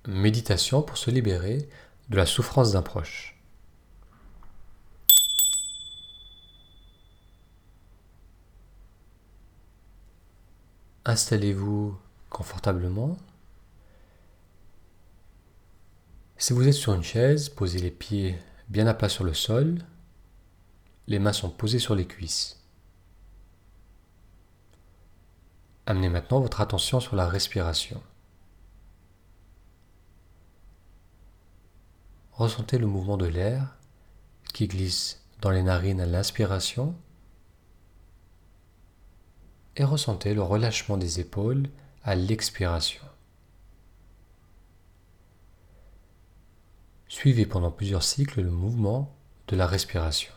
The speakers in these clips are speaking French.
Méditation pour se libérer de la souffrance d'un proche. Installez-vous confortablement. Si vous êtes sur une chaise, posez les pieds bien à plat sur le sol. Les mains sont posées sur les cuisses. Amenez maintenant votre attention sur la respiration. Ressentez le mouvement de l'air qui glisse dans les narines à l'inspiration et ressentez le relâchement des épaules à l'expiration. Suivez pendant plusieurs cycles le mouvement de la respiration.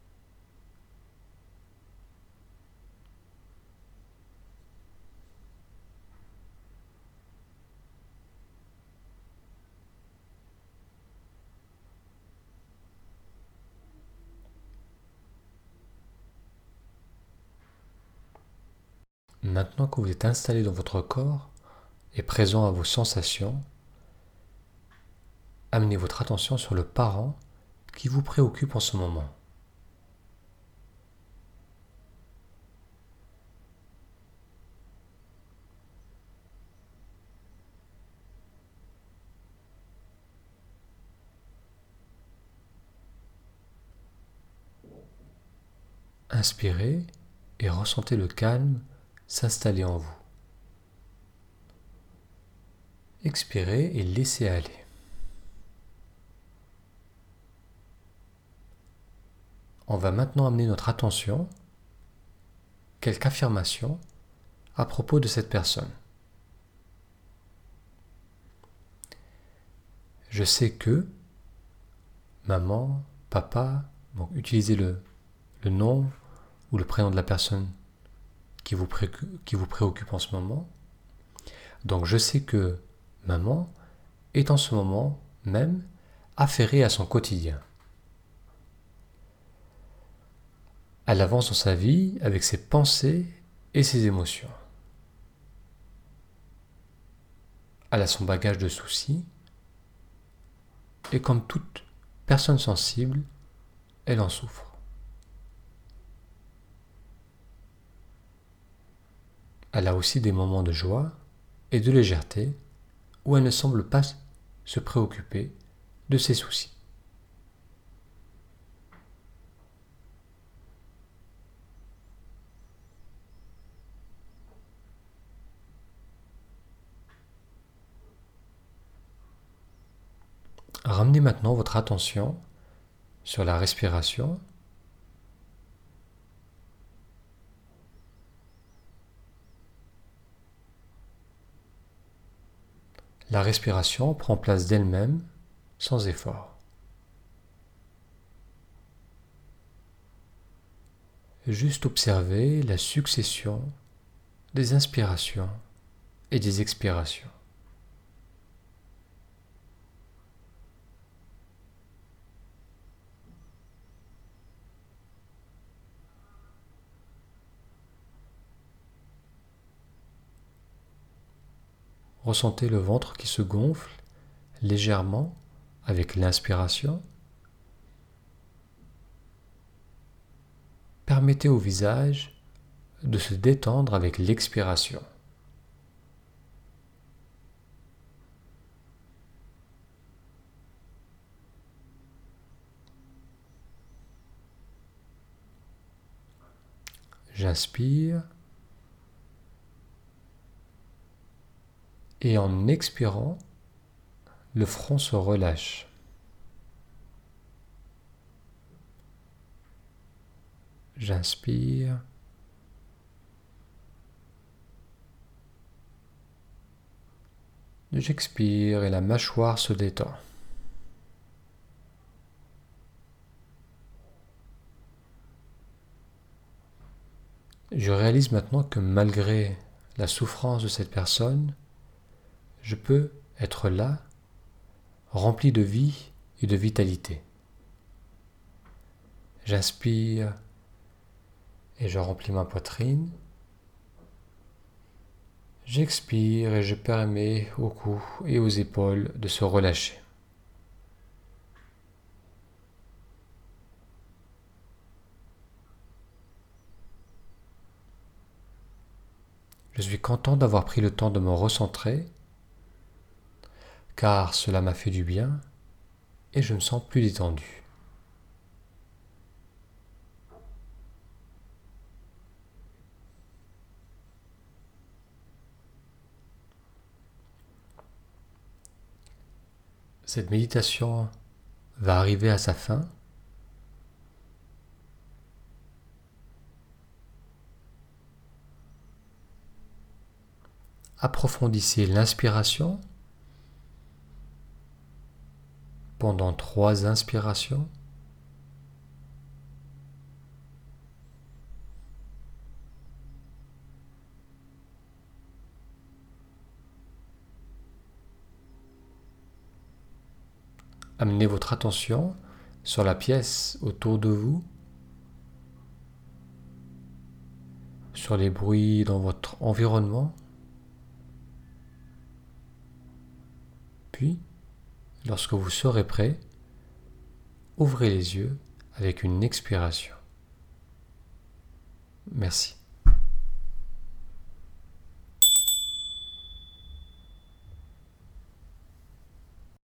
Maintenant que vous êtes installé dans votre corps et présent à vos sensations, amenez votre attention sur le parent qui vous préoccupe en ce moment. Inspirez et ressentez le calme s'installer en vous. Expirez et laissez aller. On va maintenant amener notre attention, quelques affirmations à propos de cette personne. Je sais que maman, papa, donc utilisez le nom ou le prénom de la personne qui vous préoccupe en ce moment. Donc je sais que maman est en ce moment même affairée à son quotidien. Elle avance dans sa vie avec ses pensées et ses émotions. Elle a son bagage de soucis et comme toute personne sensible, elle en souffre. Elle a aussi des moments de joie et de légèreté où elle ne semble pas se préoccuper de ses soucis. Ramenez maintenant votre attention sur la respiration. La respiration prend place d'elle-même, sans effort. Juste observer la succession des inspirations et des expirations. Ressentez le ventre qui se gonfle légèrement avec l'inspiration. Permettez au visage de se détendre avec l'expiration. J'inspire et en expirant, le front se relâche. J'inspire. J'expire et la mâchoire se détend. Je réalise maintenant que malgré la souffrance de cette personne, je peux être là, rempli de vie et de vitalité. J'inspire et je remplis ma poitrine. J'expire et je permets au cou et aux épaules de se relâcher. Je suis content d'avoir pris le temps de me recentrer, car cela m'a fait du bien et je me sens plus détendu. Cette méditation va arriver à sa fin. Approfondissez l'inspiration pendant 3 inspirations. Amenez votre attention sur la pièce autour de vous, sur les bruits dans votre environnement. Puis, lorsque vous serez prêt, ouvrez les yeux avec une expiration. Merci.